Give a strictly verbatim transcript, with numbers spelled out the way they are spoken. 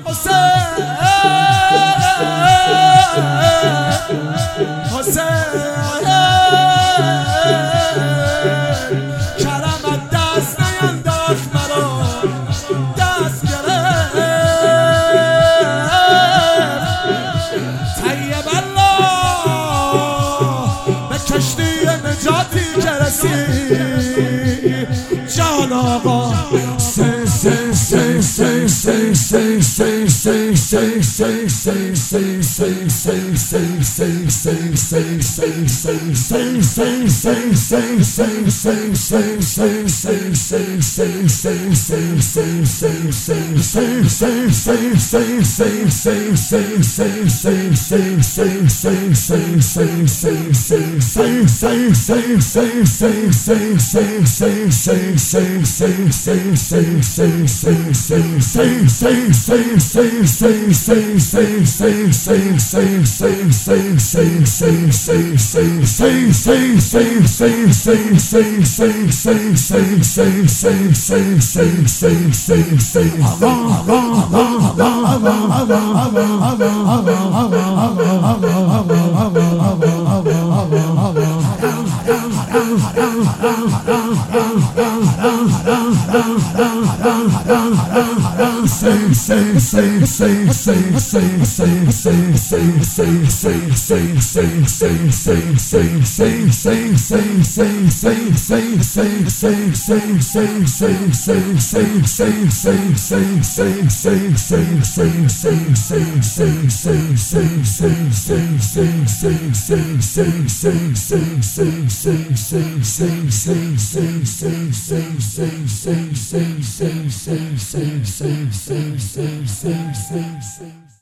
حسین حسین کرمت دست نینداخت مرا دست گرفت طیب الله به کشتی نجاتی که رسید جان آقا Sing, sing, sing, sing, sing, sing, sing, sing, sing.